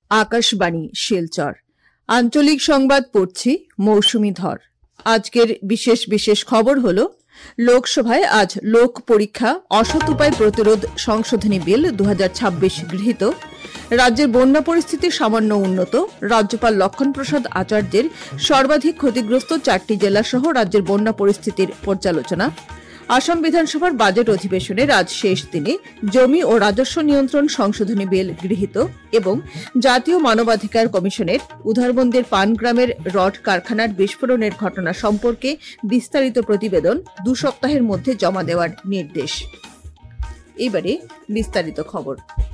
আকাশবাণী শিলচর আঞ্চলিক সংবাদ পড়ছি মৌসুমী ধর। আজকের বিশেষ খবর হলো লোকসভায় আজ লোক পরীক্ষা অসৎ উপায় প্রতিরোধ সংশোধনী বিল 2026 গৃহীত। রাজ্যের বন্যা পরিস্থিতি সামান্য উন্নত। রাজ্যপাল লক্ষণ প্রসাদ আচার্যের সর্বাধিক ক্ষতিগ্রস্ত 4টি জেলা সহ রাজ্যের বন্যা পরিস্থিতির পর্যালোচনা। আসাম বিধানসভার বাজেট অধিবেশনের আজ শেষ দিনে জমি ও রাজস্ব নিয়ন্ত্রণ সংশোধনী বিল গৃহীত এবং জাতীয় মানবাধিকার কমিশনের উধারবন্দের পানগ্রামের রড কারখানার বিস্ফোরণের ঘটনা সম্পর্কে বিস্তারিত প্রতিবেদন 2 সপ্তাহের মধ্যে জমা দেওয়ার নির্দেশ। এবারে বিস্তারিত খবর।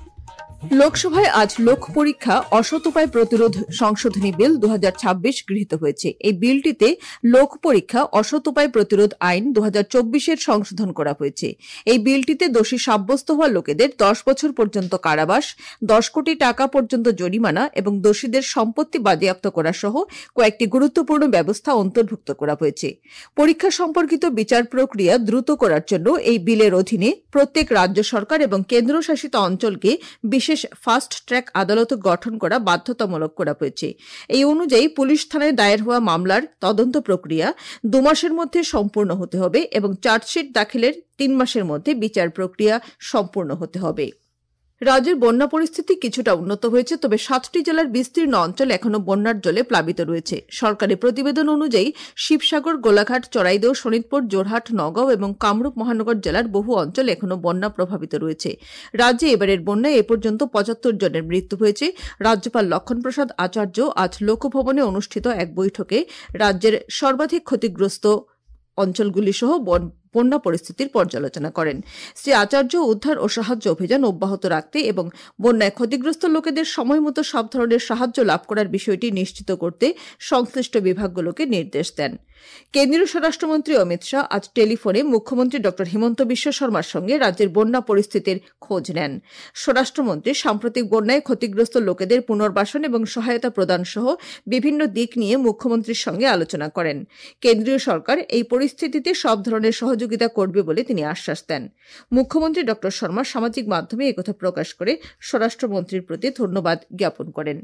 লোকসভায় আজ লোক পরীক্ষা অসৎ উপায় প্রতিরোধ সংশোধনী বিল 2026 গৃহীত হয়েছে। এই বিলটিতে লোক পরীক্ষা অসৎ উপায় প্রতিরোধ আইন 2024-এর সংশোধন করা হয়েছে। এই বিলটিতে দোষী সাব্যস্ত হওয়া লোকেদের 10 বছর পর্যন্ত কারাবাস, 10 কোটি টাকা পর্যন্ত জরিমানা এবং দোষীদের সম্পত্তি বাজেয়াপ্ত করা সহ কয়েকটি গুরুত্বপূর্ণ ব্যবস্থা অন্তর্ভুক্ত করা হয়েছে। পরীক্ষা সম্পর্কিত বিচার প্রক্রিয়া দ্রুত করার জন্য এই বিলের অধীনে প্রত্যেক রাজ্য সরকার এবং কেন্দ্রশাসিত অঞ্চলকে বিশেষ ফাস্ট ট্র্যাক আদালত গঠন করা বাধ্যতামূলক করা হয়েছে। এই অনুযায়ী পুলিশ থানায় দায়ের হওয়া মামলার তদন্ত প্রক্রিয়া 2 মাসের মধ্যে সম্পূর্ণ হতে হবে এবং চার্জশিট দাখিলের 3 মাসের মধ্যে বিচার প্রক্রিয়া সম্পূর্ণ হতে হবে। রাজ্যের বন্যা পরিস্থিতি কিছুটা উন্নত হয়েছে, তবে 7টি জেলার বিস্তীর্ণ অঞ্চল এখনও বন্যার জলে প্লাবিত রয়েছে। সরকারি প্রতিবেদন অনুযায়ী শিবসাগর, গোলাঘাট, চড়াইদেও, শোনিতপুর, জোরহাট, নগাঁও এবং কামরূপ মহানগর জেলার বহু অঞ্চল এখনও বন্যা প্রভাবিত রয়েছে। রাজ্যে এবারের বন্যায় এ পর্যন্ত 75 জনের মৃত্যু হয়েছে। রাজ্যপাল লক্ষণ প্রসাদ আচার্য আজ লোকভবনে অনুষ্ঠিত এক বৈঠকে রাজ্যের সর্বাধিক ক্ষতিগ্রস্ত অঞ্চলগুলি সহ বন্যা পরিস্থিতির পর্যালোচনা করেন। শ্রী আচার্য উদ্ধার ও সাহায্য অভিযান অব্যাহত রাখতে এবং বন্যায় ক্ষতিগ্রস্ত লোকেদের সময়মতো সব ধরনের সাহায্য লাভ করার বিষয়টি নিশ্চিত করতে সংশ্লিষ্ট বিভাগগুলোকে নির্দেশ দেন। কেন্দ্রীয় স্বরাষ্ট্রমন্ত্রী অমিত শাহ আজ টেলিফোনে মুখ্যমন্ত্রী ড হিমন্ত বিশ্ব শর্মার সঙ্গে রাজ্যের বন্যা পরিস্থিতির খোঁজ নেন। স্বরাষ্ট্রমন্ত্রী সাম্প্রতিক বন্যায় ক্ষতিগ্রস্ত লোকেদের পুনর্বাসন এবং সহায়তা প্রদান সহ বিভিন্ন দিক নিয়ে মুখ্যমন্ত্রীর সঙ্গে আলোচনা করেন। কেন্দ্রীয় সরকার এই পরিস্থিতিতে সব ধরনের সহযোগিতা করবে বলে তিনি আশ্বাস দেন। মুখ্যমন্ত্রী ড শর্মা সামাজিক মাধ্যমে একথা প্রকাশ করে স্বরাষ্ট্রমন্ত্রীর প্রতি ধন্যবাদ জ্ঞাপন করেন।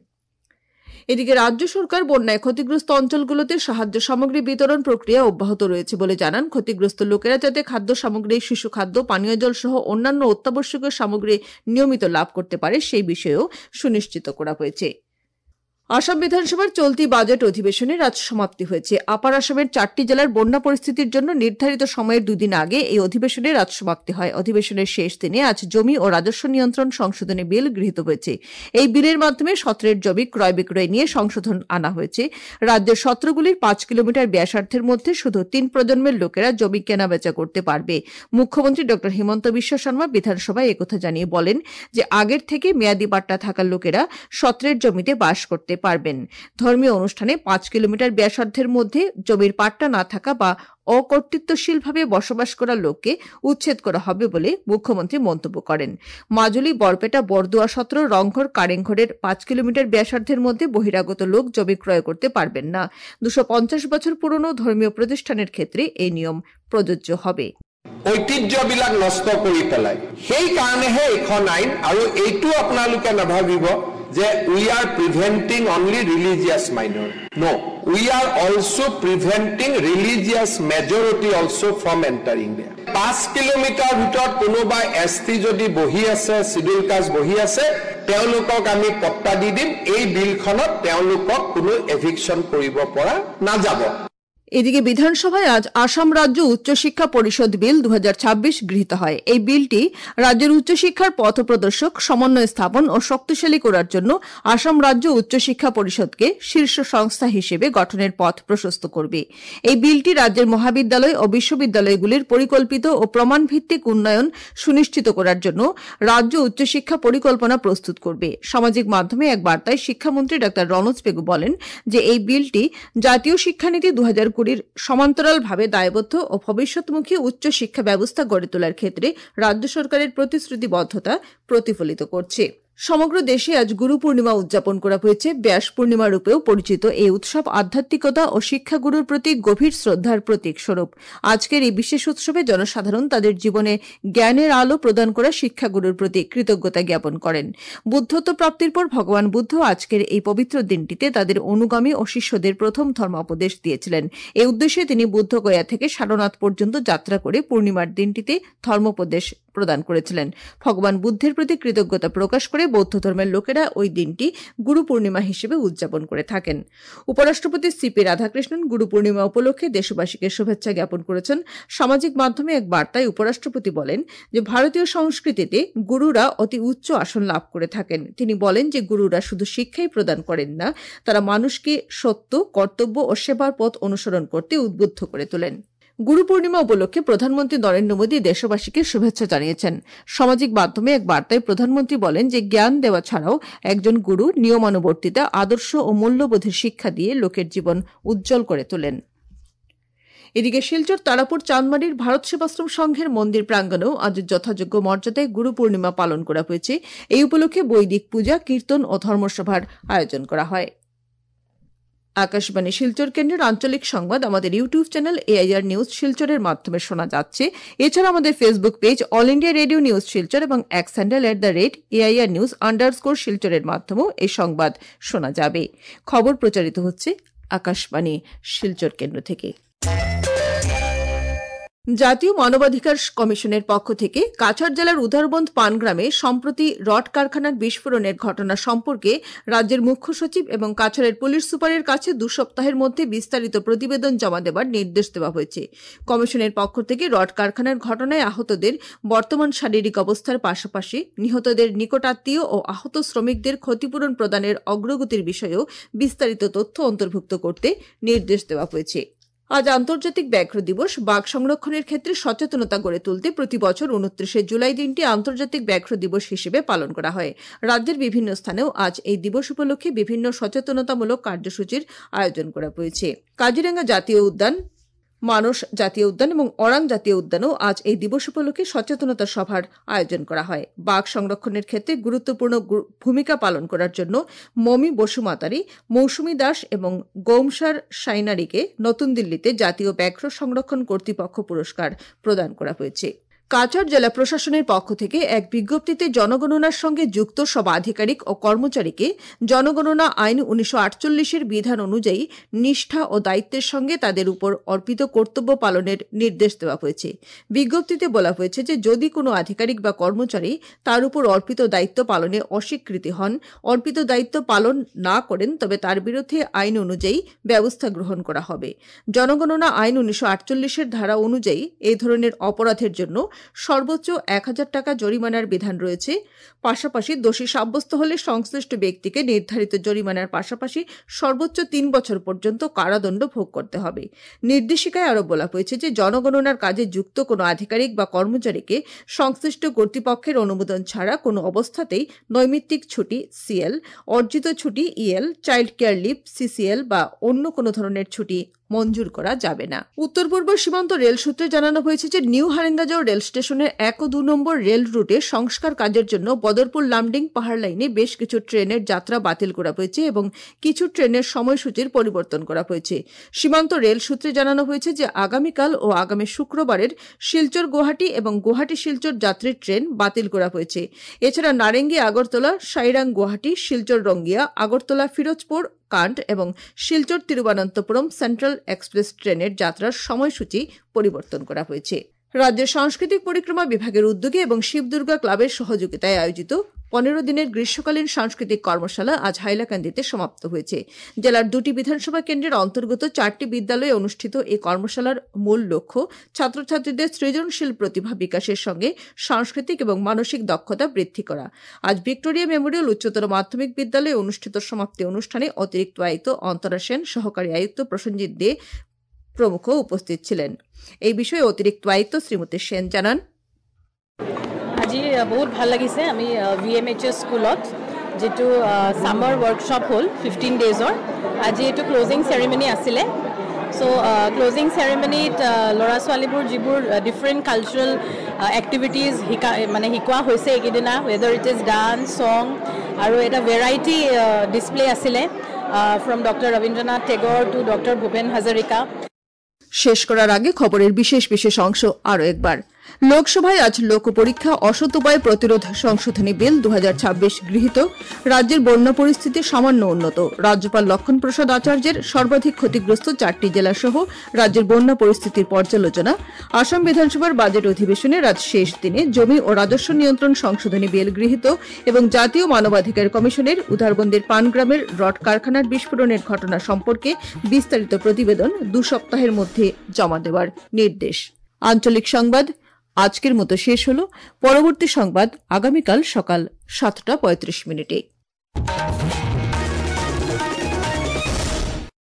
এদিকে রাজ্য সরকার বন্যায় ক্ষতিগ্রস্ত অঞ্চলগুলোতে সাহায্য সামগ্রী বিতরণ প্রক্রিয়া অব্যাহত রয়েছে বলে জানান। ক্ষতিগ্রস্ত লোকেরা যাতে খাদ্য সামগ্রী, শিশু খাদ্য, পানীয় জল সহ অন্যান্য অত্যাবশ্যকীয় সামগ্রী নিয়মিত লাভ করতে পারে সেই বিষয়েও সুনিশ্চিত করা হয়েছে। আসাম বিধানসভার চলতি বাজেট অধিবেশনের আজ সমাপ্তি হয়েছে। আপার আসামের 4টি জেলার বন্যা পরিস্থিতির জন্য নির্ধারিত সময়ের 2 দিন আগে এই অধিবেশনের আজ সমাপ্তি হয়। অধিবেশনের শেষ দিনে আজ জমি ও রাজস্ব নিয়ন্ত্রণ সংশোধনী বিল গৃহীত হয়েছে। এই বিলের মাধ্যমে সত্রের জমি ক্রয় বিক্রয় নিয়ে সংশোধন আনা হয়েছে। রাজ্যের সত্রগুলির 5 কিলোমিটার ব্যাসার্ধের মধ্যে শুধু 3 প্রজন্মের লোকেরা জমি কেনাবেচা করতে পারবে। মুখ্যমন্ত্রী ড হিমন্ত বিশ্ব শর্মা বিধানসভায় একথা জানিয়ে বলেন যে আগের থেকে মেয়াদী পাট্টা থাকা লোকেরা সত্রের জমিতে বাস করতে পারবেন। ধর্মীয় অনুষ্ঠানে 5 কিলোমিটার ব্যাসার্ধের মধ্যে জমির পাট্টা না থাকা বা অকর্তৃত্বশীলভাবে বসবাস করা লোককে উচ্ছেদ করা হবে বলে মুখ্যমন্ত্রী মন্তব্য করেন। মাজুলি, বরপেটা, বরদুয়া সত্র, রংঘর, কারেংঘরের 5 কিলোমিটার ব্যাসার্ধের মধ্যে বহিরাগত লোক জমি ক্রয় করতে পারবেন না। 250 বছর পুরনো ধর্মীয় প্রতিষ্ঠানের ক্ষেত্রে এই নিয়ম প্রযোজ্য হবে। ঐতিহ্যবিলাক নষ্ট কৰি পেলাই সেই কাৰণেহে এইখন আইন, আৰু এইটো আপোনালোকে নাভাবিব যে we are preventing only religious minor. No, we are also preventing religious majority also from entering there. 5 kilometre ভিতৰত কোনোবা এছটি যদি বহি আছে, শিডিউল কাষ্ট বহি আছে, তেওঁলোকক আমি পট্টা দি দিম। এই বিলখনত তেওঁলোকক কোনো এভিকশন কৰিব পৰা নাযাব। এদিকে বিধানসভায় আজ আসাম রাজ্য উচ্চশিক্ষা পরিষদ বিল 2026 গৃহীত হয়। এই বিলটি রাজ্যের উচ্চশিক্ষার পথ প্রদর্শক, সমন্বয় স্থাপন ও শক্তিশালী করার জন্য আসাম রাজ্য উচ্চশিক্ষা পরিষদকে শীর্ষ সংস্থা হিসেবে গঠনের পথ প্রশস্ত করবে। এই বিলটি রাজ্যের মহাবিদ্যালয় ও বিশ্ববিদ্যালয়গুলির পরিকল্পিত ও প্রমাণভিত্তিক উন্নয়ন সুনিশ্চিত করার জন্য রাজ্য উচ্চশিক্ষা পরিকল্পনা প্রস্তুত করবে। সামাজিক মাধ্যমে এক বার্তায় শিক্ষামন্ত্রী ড রনোজ পেগু বলেন যে এই বিলটি জাতীয় শিক্ষানীতি 2020 সমান্তরালভাবে দায়বদ্ধ ও ভবিষ্যৎমুখী উচ্চ শিক্ষা ব্যবস্থা গড়ে তোলার ক্ষেত্রে রাজ্য সরকারের প্রতিশ্রুতিবদ্ধতা প্রতিফলিত করছে। সমগ্র দেশে আজ গুরু পূর্ণিমা উদযাপন করা হয়েছে। ব্যাস পূর্ণিমা রূপেও পরিচিত এই উৎসব আধ্যাত্মিকতা ও শিক্ষাগুরুর প্রতি গভীর শ্রদ্ধার প্রতীক স্বরূপ। আজকের এই বিশেষ উৎসবে জনসাধারণ তাদের জীবনে জ্ঞানের আলো প্রদান করা শিক্ষাগুরুর প্রতি কৃতজ্ঞতা জ্ঞাপন করেন। বুদ্ধত্ব প্রাপ্তির পর ভগবান বুদ্ধ আজকের এই পবিত্র দিনটিতে তাদের অনুগামী ও শিষ্যদের প্রথম ধর্মোপদেশ দিয়েছিলেন। এই উদ্দেশ্যে তিনি বুদ্ধগয়া থেকে সারনাথ পর্যন্ত যাত্রা করে পূর্ণিমার দিনটিতে ধর্মোপদেশ প্রদান করেছিলেন। ভগবান বুদ্ধের প্রতি কৃতজ্ঞতা প্রকাশ করে বৌদ্ধ ধর্মের লোকেরা ওই দিনটি গুরু পূর্ণিমা হিসেবে উদযাপন করে থাকেন। উপরাষ্ট্রপতি সিপি রাধাকৃষ্ণন গুরু পূর্ণিমা উপলক্ষে দেশবাসীকে শুভেচ্ছা জ্ঞাপন করেছেন। সামাজিক মাধ্যমে এক বার্তায় উপরাষ্ট্রপতি বলেন যে ভারতীয় সংস্কৃতিতে গুরুরা অতি উচ্চ আসন লাভ করে থাকেন। তিনি বলেন যে গুরুরা শুধু শিক্ষাই প্রদান করেন না, তারা মানুষকে সত্য, কর্তব্য ও সেবার পথ অনুসরণ করতে উদ্বুদ্ধ করে তোলেন। গুরু পূর্ণিমা উপলক্ষে প্রধানমন্ত্রী নরেন্দ্র মোদী দেশবাসীকে শুভেচ্ছা জানিয়েছেন। সামাজিক মাধ্যমে এক বার্তায় প্রধানমন্ত্রী বলেন যে জ্ঞান দেওয়া ছাড়াও একজন গুরু নিয়মানুবর্তিতা, আদর্শ ও মূল্যবোধের শিক্ষা দিয়ে লোকের জীবন উজ্জ্বল করে তোলেন। এদিকে শিলচর তারাপুর চাঁদমারির ভারত সেবাশ্রম সংঘের মন্দির প্রাঙ্গণেও আজ যথাযোগ্য মর্যাদায় গুরু পূর্ণিমা পালন করা হয়েছে। এই উপলক্ষে বৈদিক পূজা, কীর্তন ও ধর্মসভার আয়োজন করা হয়। আকাশবাণী শিলচর কেন্দ্রের আঞ্চলিক সংবাদ আমাদের ইউটিউব চ্যানেল এআইআর নিউজ শিলচরের মাধ্যমে শোনা যাচ্ছে। এছাড়া আমাদের Facebook page all India radio news Silchar এবং এক্স হ্যান্ডেল @AIR নিউজ _ শিলচরের মাধ্যমেও এই সংবাদ শোনা যাবে। খবর প্রচারিত হচ্ছে আকাশবাণী শিলচর কেন্দ্র থেকে। জাতীয় মানবাধিকার কমিশনের পক্ষ থেকে কাছাড় জেলার উধারবন্দ পানগ্রামে সম্প্রতি রড কারখানার বিস্ফোরণের ঘটনা সম্পর্কে রাজ্যের মুখ্য সচিব এবং কাছাড়ের পুলিশ সুপারের কাছে 2 সপ্তাহের মধ্যে বিস্তারিত প্রতিবেদন জমা দেবার নির্দেশ দেওয়া হয়েছে। কমিশনের পক্ষ থেকে রড কারখানার ঘটনায় আহতদের বর্তমান শারীরিক অবস্থার পাশাপাশি নিহতদের নিকটাত্মীয় ও আহত শ্রমিকদের ক্ষতিপূরণ প্রদানের অগ্রগতির বিষয়েও বিস্তারিত তথ্য অন্তর্ভুক্ত করতে নির্দেশ দেওয়া হয়েছে। আজ আন্তর্জাতিক ব্যাঘ্র দিবস। বাঘ সংরক্ষণের ক্ষেত্রে সচেতনতা গড়ে তুলতে প্রতি বছর 29 জুলাই দিনটি আন্তর্জাতিক ব্যাঘ্র দিবস হিসেবে পালন করা হয়। রাজ্যের বিভিন্ন স্থানেও আজ এই দিবস উপলক্ষে বিভিন্ন সচেতনতামূলক কার্যসূচির আয়োজন করা হয়েছে। কাজিরাঙ্গা জাতীয় উদ্যান, মানস জাতীয় উদ্যান এবং ওরাং জাতীয় উদ্যানেও আজ এই দিবস উপলক্ষে সচেতনতা সভার আয়োজন করা হয়। বাঘ সংরক্ষণের ক্ষেত্রে গুরুত্বপূর্ণ ভূমিকা পালন করার জন্য মমি বসুমাতারি, মৌসুমী দাস এবং গৌমসার সাইনারিকে নতুন দিল্লিতে জাতীয় ব্যাঘ্র সংরক্ষণ কর্তৃপক্ষ পুরস্কার প্রদান করা হয়েছে। কাছাড় জেলা প্রশাসনের পক্ষ থেকে এক বিজ্ঞপ্তিতে জনগণনার সঙ্গে যুক্ত সব আধিকারিক ও কর্মচারীকে জনগণনা আইন 1948 বিধান অনুযায়ী নিষ্ঠা ও দায়িত্বের সঙ্গে তাদের উপর অর্পিত কর্তব্য পালনের নির্দেশ দেওয়া হয়েছে। বিজ্ঞপ্তিতে বলা হয়েছে যে যদি কোনো আধিকারিক বা কর্মচারী তার উপর অর্পিত দায়িত্ব পালনে অস্বীকৃতি হন, অর্পিত দায়িত্ব পালন না করেন, তবে তার বিরুদ্ধে আইন অনুযায়ী ব্যবস্থা গ্রহণ করা হবে। জনগণনা আইন 1948 ধারা অনুযায়ী এই ধরনের অপরাধের জন্য সর্বোচ্চ 1000 টাকা জরিমানার বিধান রয়েছে। পাশাপাশি দোষী সাব্যস্ত হলে সংশ্লিষ্ট ব্যক্তিকে নির্ধারিত জরিমানার পাশাপাশি সর্বোচ্চ 3 বছর পর্যন্ত কারাদণ্ড ভোগ করতে হবে। নির্দেশিকায় আরও বলা হয়েছে যে জনগণনার কাজে যুক্ত কোনো আধিকারিক বা কর্মচারীকে সংশ্লিষ্ট কর্তৃপক্ষের অনুমোদন ছাড়া কোনো অবস্থাতেই নৈমিত্তিক ছুটি CL, অর্জিত ছুটি EL, child care leave CCL বা অন্য কোনো ধরনের ছুটি মঞ্জুর করা যাবে না। উত্তর পূর্ব সীমান্ত রেল সূত্রে জানানো হয়েছে যে নিউ হারেঙ্গাজাও রেল স্টেশনের 1 ও 2 নম্বর রেল রুটে সংস্কার কাজের জন্য বদরপুর লামডিং পাহাড় লাইনে বেশ কিছু ট্রেনের যাত্রা বাতিল করা হয়েছে এবং কিছু ট্রেনের সময়সূচির পরিবর্তন করা হয়েছে। সীমান্ত রেল সূত্রে জানানো হয়েছে যে আগামীকাল ও আগামী শুক্রবারের শিলচর গুয়াহাটি এবং গুয়াহাটি শিলচর যাত্রীর ট্রেন বাতিল করা হয়েছে। এছাড়া নারেঙ্গি আগরতলা, সাইরাং গুয়াহাটি, শিলচর রঙ্গিয়া, আগরতলা ফিরোজপুর কান্ট এবং শিলচর তিরুবনন্তপুরম সেন্ট্রাল এক্সপ্রেস ট্রেনের যাত্রার সময়সূচি পরিবর্তন করা হয়েছে। রাজ্যের সাংস্কৃতিক পরিক্রমা বিভাগের উদ্যোগে এবং শিবদুর্গা ক্লাবের সহযোগিতায় আয়োজিত 15 দিনের গ্রীষ্মকালীন সাংস্কৃতিক কর্মশালা আজ হাইলাকান্দিতে সমাপ্ত হয়েছে। জেলার 2টি বিধানসভা কেন্দ্রের অন্তর্গত 4টি বিদ্যালয়ে অনুষ্ঠিত এই কর্মশালার মূল লক্ষ্য ছাত্রছাত্রীদের সৃজনশীল প্রতিভা বিকাশের সঙ্গে সাংস্কৃতিক এবং মানসিক দক্ষতা বৃদ্ধি করা। আজ ভিক্টোরিয়া মেমোরিয়াল উচ্চতর মাধ্যমিক বিদ্যালয়ে অনুষ্ঠিত সমাপ্তি অনুষ্ঠানে অতিরিক্ত আয়ুক্ত অন্তরা সেন, সহকারী আয়ুক্ত প্রসেনজিৎ দে প্রমুখ উপস্থিত ছিলেন। এই বিষয়ে অতিরিক্ত আয়ুক্ত শ্রীমতী সেন জানান, আজি বহুত ভাল লাগিছে। আমি VMHS স্কুলত যেটো সামাৰ ৱৰ্কশ্বপ হ'ল 15 ডেজৰ, আজি এইটো ক্লোজিং চেৰিমনি আছিলে। চ' ক্লজিং চেৰেমনিত ল'ৰা ছোৱালীবোৰ যিবোৰ ডিফাৰেণ্ট কালচাৰেল এক্টিভিটিজ শিকোৱা হৈছে এইকেইদিনা, whether it is dance, song, আৰু এটা ভেৰাইটি ডিছপ্লে আছিলে from doctor Rabindranath Tagore to doctor Bhupen Hazarika. শেষ করার আগে খবরের বিশেষ বিশেষ অংশ আরও একবার। লোকসভায় আজ লোক পরীক্ষা অসৎ উপায় প্রতিরোধ সংশোধনী বিল 2026 গৃহীত। রাজ্যের বন্যা পরিস্থিতি সামান্য উন্নত। রাজ্যপাল লক্ষণ প্রসাদ আচার্যের সর্বাধিক ক্ষতিগ্রস্ত 4টি জেলা সহ রাজ্যের বন্যা পরিস্থিতির পর্যালোচনা। আসাম বিধানসভার বাজেট অধিবেশনের আজ শেষ দিনে জমি ও রাজস্ব নিয়ন্ত্রণ সংশোধনী বিল গৃহীত এবং জাতীয় মানবাধিকার কমিশনের উধারবন্দের পানগ্রামের রড কারখানার বিস্ফোরণের ঘটনা সম্পর্কে বিস্তারিত প্রতিবেদন 2 সপ্তাহের মধ্যে জমা দেওয়ার নির্দেশ। আঞ্চলিক সংবাদ আজকের মতো শেষ হলো। পরবর্তী সংবাদ আগামীকাল সকাল 7:35 মিনিটে।